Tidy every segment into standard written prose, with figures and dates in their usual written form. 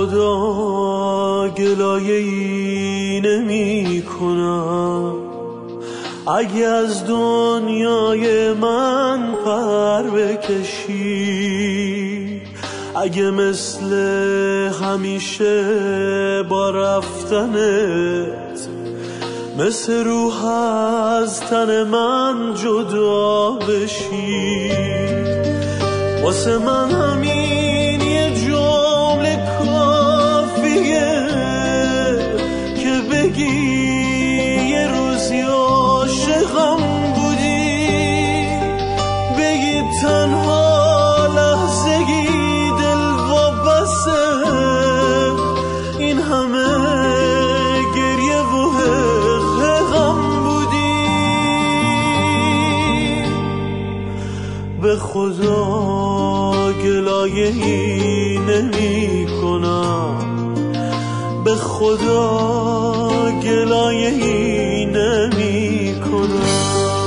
خدا گلایه‌ای نمی کنم، اگه از دنیای من پر بکشی، اگه مثل همیشه با رفتنت مثل روح از تن من جدا بشی، واسه من همین یه جمله کافیه که بگی یه روزی عاشقم بودی، بگی تنها لحظه‌ای دل وابسته این همه گریه و غم بودی. به خدا گلایه‌ای نمی کنم، به خدا گلایه‌ای نمی کنم.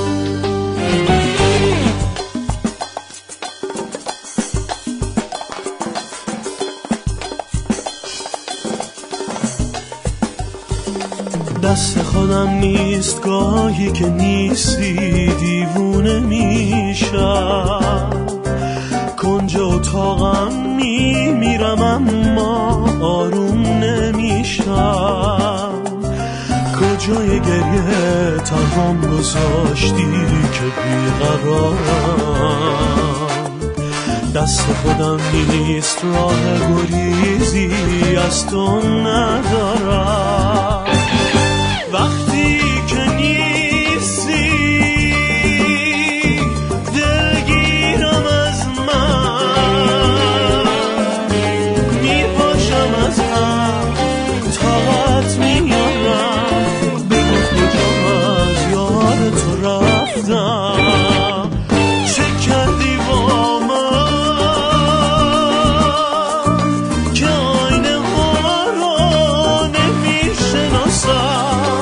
دست خودم نیست گاهی که نیستی دیوونه میشم، کنج اتاقم میمیرم اما آروم نمیشم، کجای گریه تنهام گذاشتی که بیقرارم، دست خودم نیست راه گریزی از تو ندارم، وقتی که نیستی دلگیرم از من، میپاشم از هم طاقت میارم، بگو کجا از یاد تو رفتم، چه کردی با من که آینه ها رو نمیشناسم،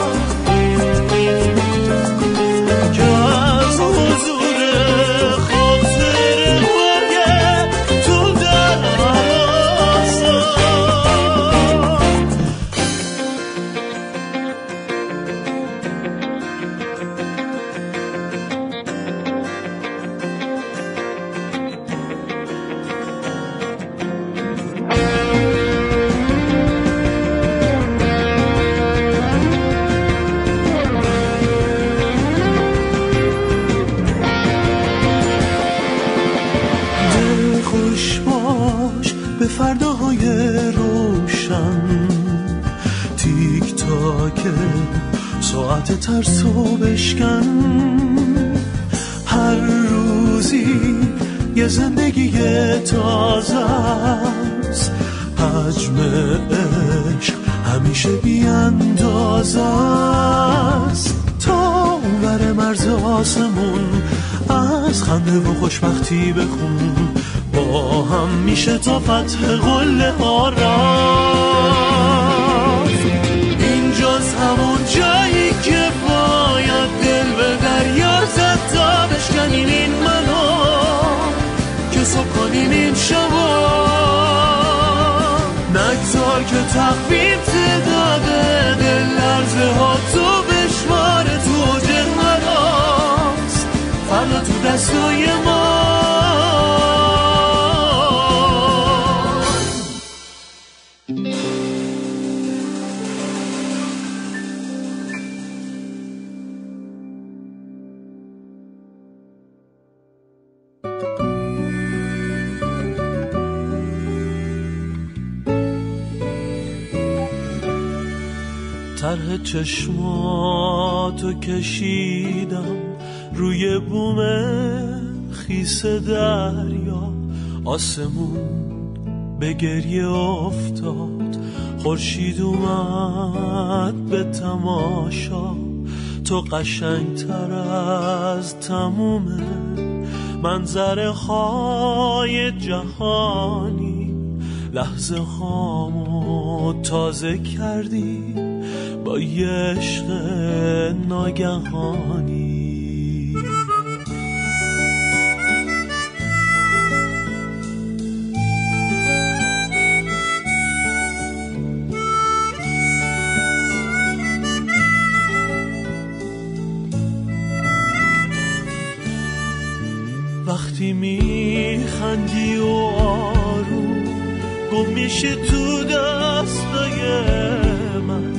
به فرداهای روشن، تیک تاک ساعت ترسو بشکن، هر روزی یه زندگی تازه است، حجم عشق همیشه بی اندازه است، تا اونور مرز آسمون از خنده و خوشبختی بخون، با هم میشه تا فتح قله ها رفت، اینجاست همون جایی که باید دل به دریا زد تا بشکنیم این منو که صبح کنیم این شبا، نگذار که تقویم تعداده دل لرزه ها تو بشمار تو جهناست، فردا تو دستای ما. طرح چشماتو کشیدم روی بوم خیس دریا، آسمون به گریه افتاد، خورشید اومد به تماشا، تو قشنگتر از تموم منظره های جهانی، لحظه هامو تازه کردی با یه عشق ناگهانی. وقتی میخندی و آروم گم میشه تو دستای من،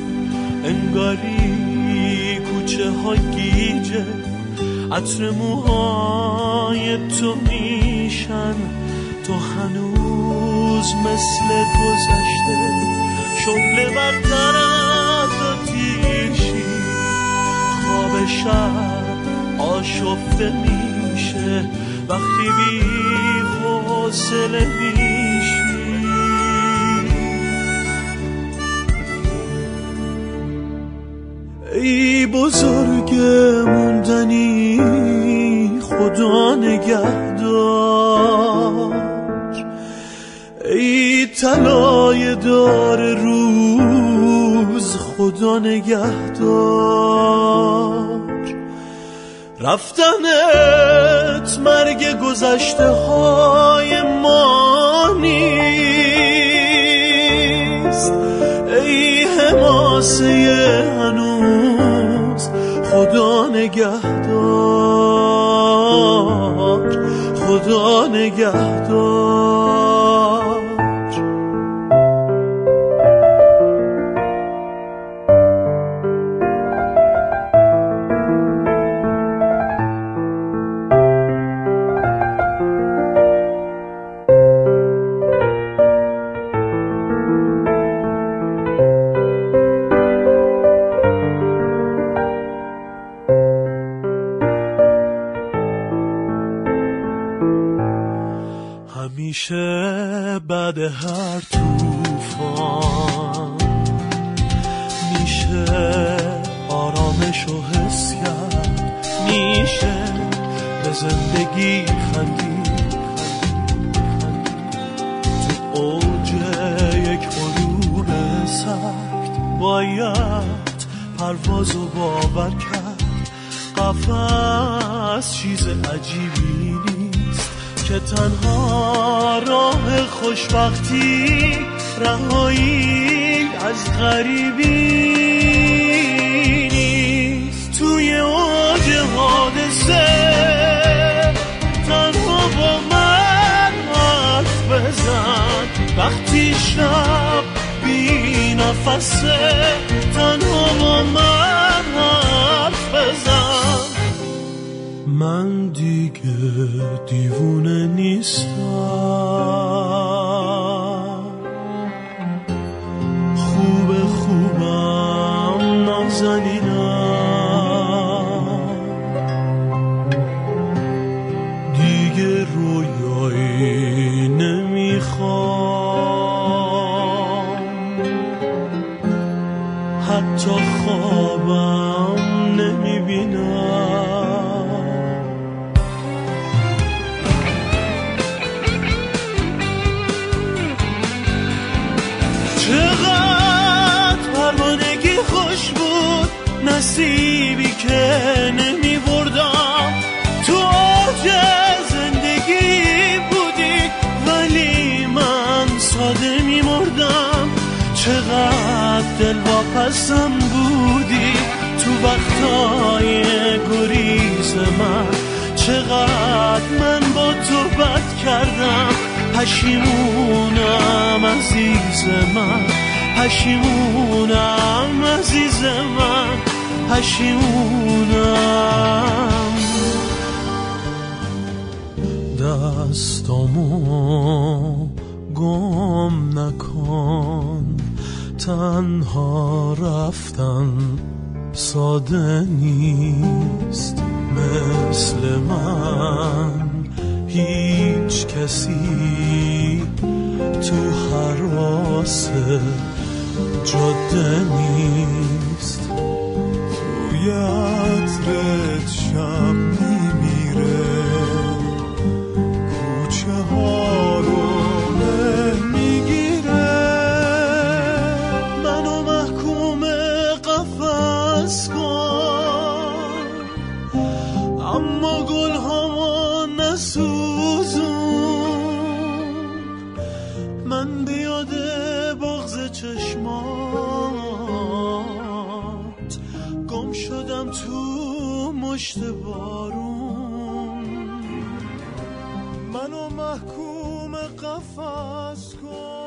انگاری کوچه ها گیجه عطر موهای تو میشن، تو هنوز مثل گذشته شعله برتر از آتیشی، خواب شب آشفته میشه وقتی بی حوصله میشی. ای بزرگ موندنی خدا نگهدار، ای طلای دار روز خدا نگهدار، رفتنت مرگ گذشته های ما نیست، ای حماسه هنوز خدا نگهدار، خدا نگهدار. همیشه بعد هر طوفان میشه آرامش و حس کرد، میشه به زندگی خندید، تو اوج یک غروب سرد باید پروازو باور کرد، قفس چیز عجیبی نیست که تنها راه خوشبختی رهایی از غریبی نیست. توی اوج حادثه تنها با من حرف بزن، وقتی شب بی نفسه تنها با من حرف بزن. من دیگه دیوونه نیستم، خوبم نازنینم، دیگه رویایی نمیخوام، حتی خوابم نمیبینم. چقدر پروانگی خوش بود، نصیبی که نمی بردم، تو اوج زندگی بودی ولی من ساده می مردم. چقدر دلواپسم بودی تو وقتای گریز من، چقدر من با تو بد کردم، پشیمونم عزیز من، پشیمونم عزیز من، پشیمونم. دستامو گم نکن، تنها رفتن ساده نیست، مثل من هیچ کسی تو حراس جاده نیست. توی عطرت شب میمیره، کوچه ها رو میگیره، منو محکوم قفس کن، اما گل ها نسوزون. من بیاد بغض چشمات گم شدم تو مشت بارون. محکوم قفس کن.